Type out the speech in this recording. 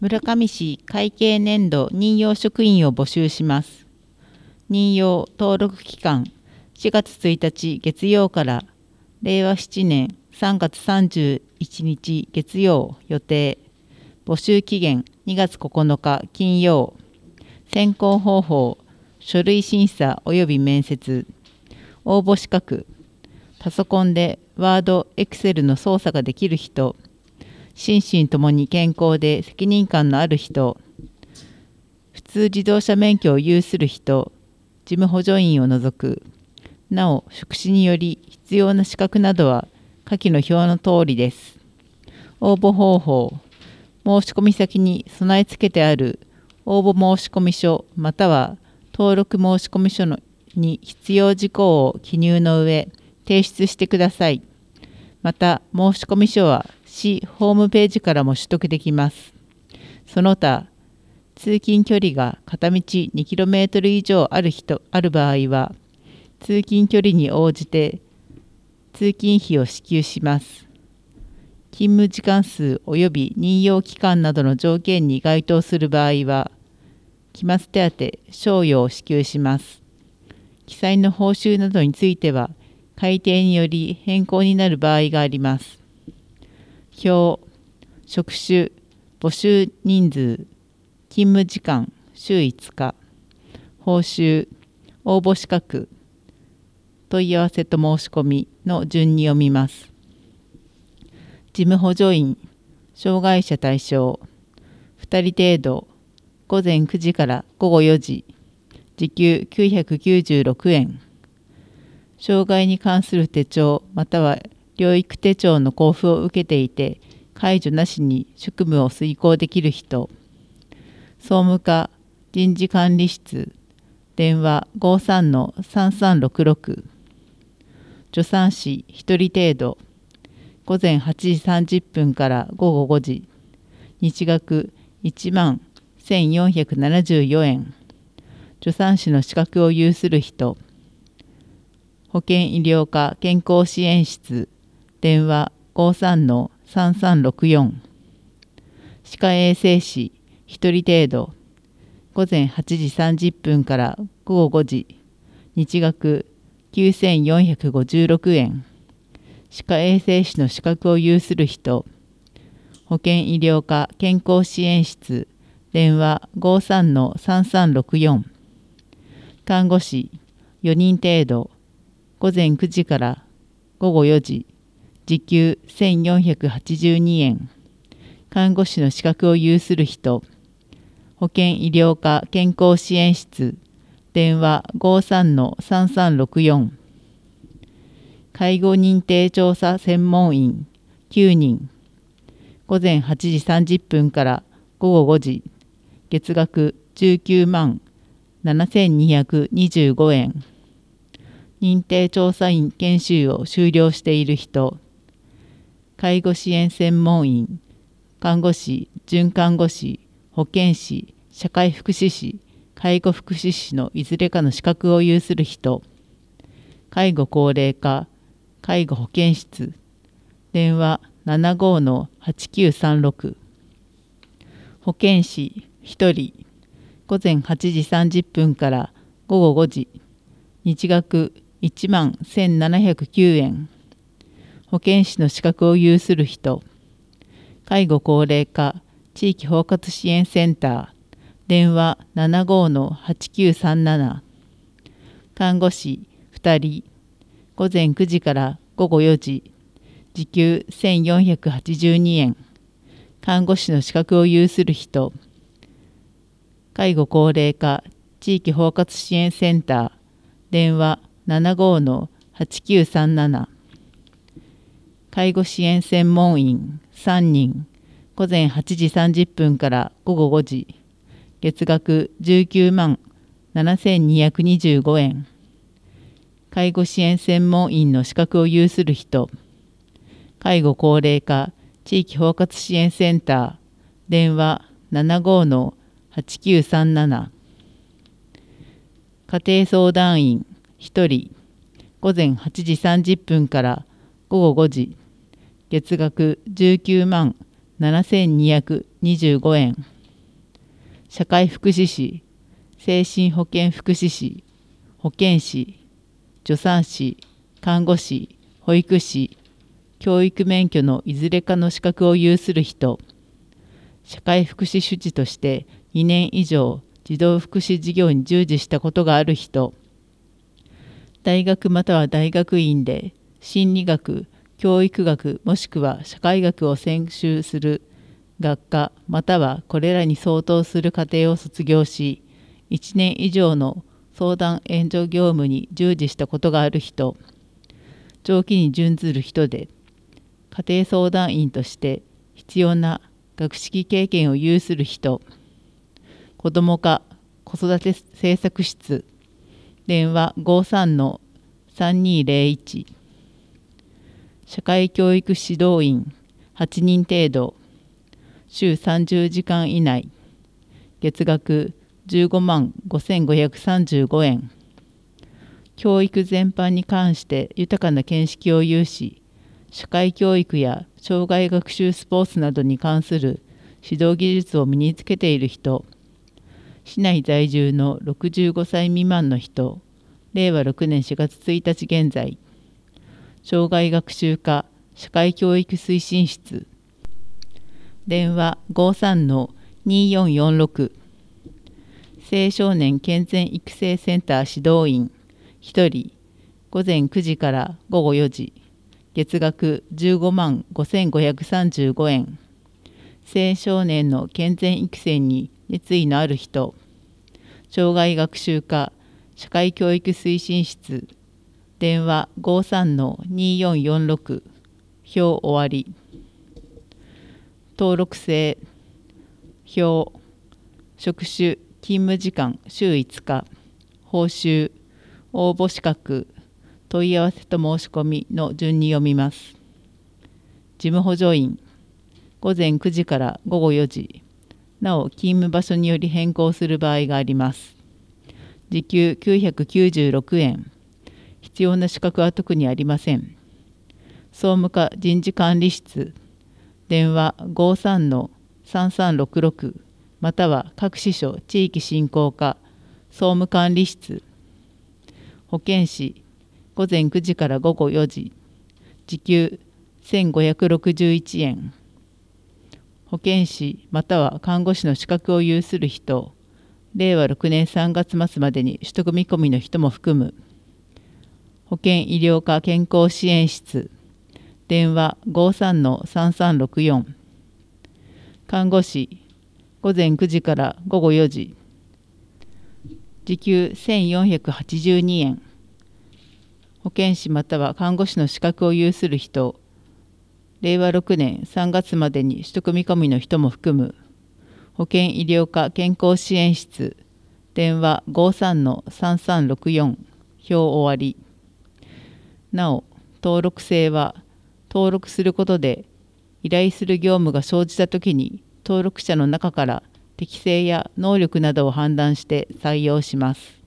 村上市会計年度任用職員を募集します。任用登録期間4月1日月曜から令和7年3月31日月曜予定。募集期限2月9日金曜。選考方法書類審査及び面接。応募資格パソコンでワード、エクセルの操作ができる人。心身ともに健康で責任感のある人、普通自動車免許を有する人、事務補助員を除く。なお、職種により必要な資格などは下記の表の通りです。応募方法、申込先に備え付けてある応募申込書または登録申込書に必要事項を記入の上、提出してください。また、申込書は市ホームページからも取得できます。その他、通勤距離が片道 2km 以上ある場合は、通勤距離に応じて通勤費を支給します。勤務時間数及び任用期間などの条件に該当する場合は、期末手当、賞与を支給します。記載の報酬などについては、改定により変更になる場合があります。表、職種、募集人数、勤務時間、週5日、報酬、応募資格、問い合わせと申し込みの順に読みます。事務補助員、障害者対象、2人程度、午前9時から午後4時、時給996円。障害に関する手帳または療育手帳の交付を受けていて、介助なしに職務を遂行できる人。総務課人事管理室、電話53-3366。助産師1人程度、午前8時30分から午後5時、日額11,474円。助産師の資格を有する人。保健医療科健康支援室、電話53-3364。歯科衛生士1人程度、午前8時30分から午後5時、日額9,456円。歯科衛生士の資格を有する人。保健医療科健康支援室、電話53-3364。看護師4人程度、午前9時から午後4時、時給1,482円。看護師の資格を有する人。保健医療科健康支援室、電話53-3364。介護認定調査専門員9人。午前8時30分から午後5時、月額19万7,225円。認定調査員研修を修了している人。介護支援専門員、看護師、准看護師、保健師、社会福祉士、介護福祉士のいずれかの資格を有する人。介護高齢化、介護保健室、電話75-8936。保健師1人、午前8時30分から午後5時、日額11,709円。保健師の資格を有する人。介護高齢化地域包括支援センター、電話75-8937。看護師2人、午前9時から午後4時、時給1,482円。看護師の資格を有する人。介護高齢化地域包括支援センター、電話75-8937。介護支援専門員3人、午前8時30分から午後5時、月額19万7,225円。介護支援専門員の資格を有する人。介護高齢化地域包括支援センター、電話75-8937。家庭相談員1人、午前8時30分から午後5時、月額19万7,225 25円。社会福祉士、精神保健福祉士、保健師、助産師、看護師、保育士、教育免許のいずれかの資格を有する人、社会福祉主事として2年以上児童福祉事業に従事したことがある人、大学または大学院で心理学、教育学もしくは社会学を専修する学科またはこれらに相当する課程を卒業し、1年以上の相談援助業務に従事したことがある人、長期に準ずる人で、家庭相談員として必要な学識経験を有する人、子ども課子育て政策室、電話 53-3201、社会教育指導員8人程度、週30時間以内、月額15万5535円。教育全般に関して豊かな見識を有し、社会教育や障害学習スポーツなどに関する指導技術を身につけている人、市内在住の65歳未満の人、令和6年4月1日現在、障害学習課社会教育推進室、電話 53-2446、青少年健全育成センター指導員1人、午前9時から午後4時、月額15万5535円。青少年の健全育成に熱意のある人、障害学習課社会教育推進室、電話 53-2446、表終わり。登録制、表、職種、勤務時間週5日、報酬、応募資格、問い合わせと申し込みの順に読みます。事務補助員、午前9時から午後4時、なお勤務場所により変更する場合があります。時給996円。必要な資格は特にありません。総務課人事管理室、電話 53-3366 または各支所地域振興課総務管理室、保健師、午前9時から午後4時、時給1561円。保健師または看護師の資格を有する人、令和6年3月末までに取得見込みの人も含む。保健医療科健康支援室、電話 53-3364。看護師、午前9時から午後4時、時給1482円。保健師または看護師の資格を有する人、令和6年3月までに取得見込みの人も含む。保健医療科健康支援室、電話 53-3364、表終わり。なお、登録制は、登録することで、依頼する業務が生じたときに、登録者の中から適性や能力などを判断して採用します。